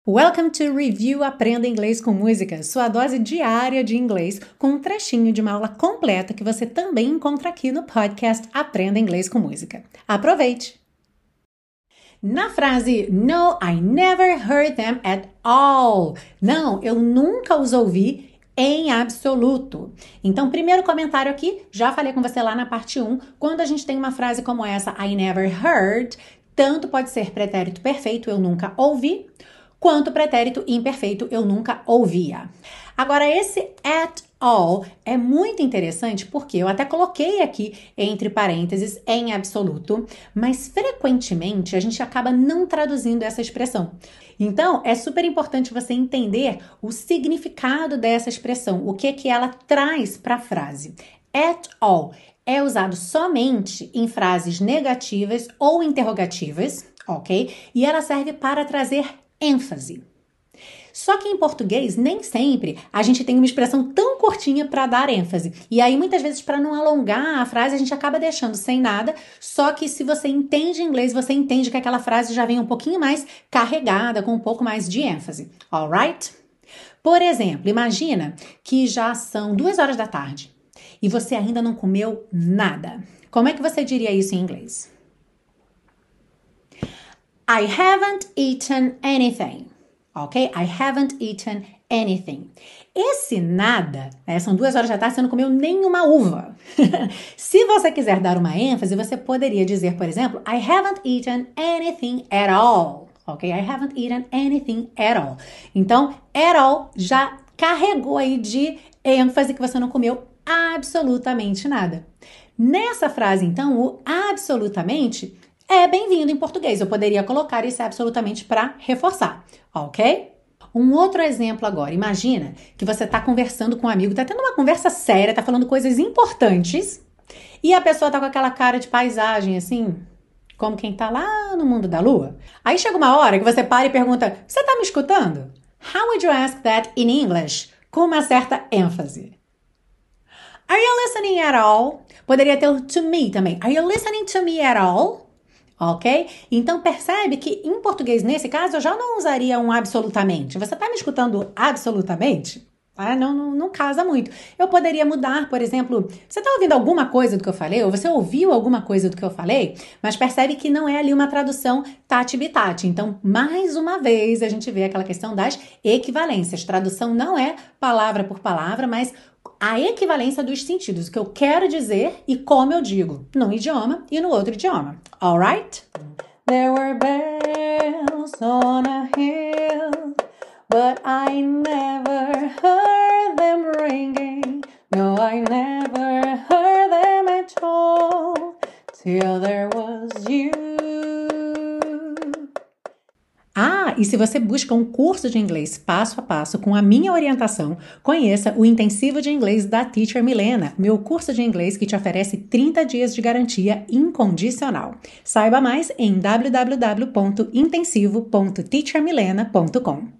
Welcome to Review Aprenda Inglês com Música, sua dose diária de inglês, com um trechinho de uma aula completa que você também encontra aqui no podcast Aprenda Inglês com Música. Aproveite! Na frase No, I never heard them at all. Não, eu nunca os ouvi em absoluto. Então, primeiro comentário aqui, já falei com você lá na parte 1, quando a gente tem uma frase como essa, I never heard, tanto pode ser pretérito perfeito, eu nunca ouvi, quanto pretérito imperfeito, eu nunca ouvia. Agora, esse at all é muito interessante porque eu até coloquei aqui entre parênteses em absoluto, mas frequentemente a gente acaba não traduzindo essa expressão. Então, é super importante você entender o significado dessa expressão, o que ela traz para a frase. At all é usado somente em frases negativas ou interrogativas, ok? E ela serve para trazer ênfase. Só que em português, nem sempre a gente tem uma expressão tão curtinha para dar ênfase. E aí, muitas vezes, para não alongar a frase, a gente acaba deixando sem nada. Só que se você entende inglês, você entende que aquela frase já vem um pouquinho mais carregada, com um pouco mais de ênfase. Alright? Por exemplo, imagina que já são 2 horas da tarde e você ainda não comeu nada. Como é que você diria isso em inglês? I haven't eaten anything. Ok? I haven't eaten anything. Esse nada, né, são 2 horas da tarde, você não comeu nenhuma uva. Se você quiser dar uma ênfase, você poderia dizer, por exemplo, I haven't eaten anything at all. Ok? I haven't eaten anything at all. Então, at all já carregou aí de ênfase que você não comeu absolutamente nada. Nessa frase, então, o absolutamente é bem-vindo em português. Eu poderia colocar esse absolutamente para reforçar, ok? Um outro exemplo agora. Imagina que você está conversando com um amigo, está tendo uma conversa séria, está falando coisas importantes e a pessoa está com aquela cara de paisagem, assim, como quem está lá no mundo da lua. Aí chega uma hora que você para e pergunta, você está me escutando? How would you ask that in English? Com uma certa ênfase. Are you listening at all? Poderia ter o to me também. Are you listening to me at all? Ok? Então, percebe que em português, nesse caso, eu já não usaria um absolutamente. Você está me escutando absolutamente? Ah, não casa muito. Eu poderia mudar, por exemplo, você está ouvindo alguma coisa do que eu falei? Ou você ouviu alguma coisa do que eu falei? Mas percebe que não é ali uma tradução tati-bitati. Então, mais uma vez, a gente vê aquela questão das equivalências. Tradução não é palavra por palavra, mas a equivalência dos sentidos, o que eu quero dizer e como eu digo, num idioma e no outro idioma. Alright? There were bells on a hill, but I never heard them ringing. No, I never heard them at all, till there was you. Ah, e se você busca um curso de inglês passo a passo com a minha orientação, conheça o Intensivo de Inglês da Teacher Milena, meu curso de inglês que te oferece 30 dias de garantia incondicional. Saiba mais em www.intensivo.teachermilena.com.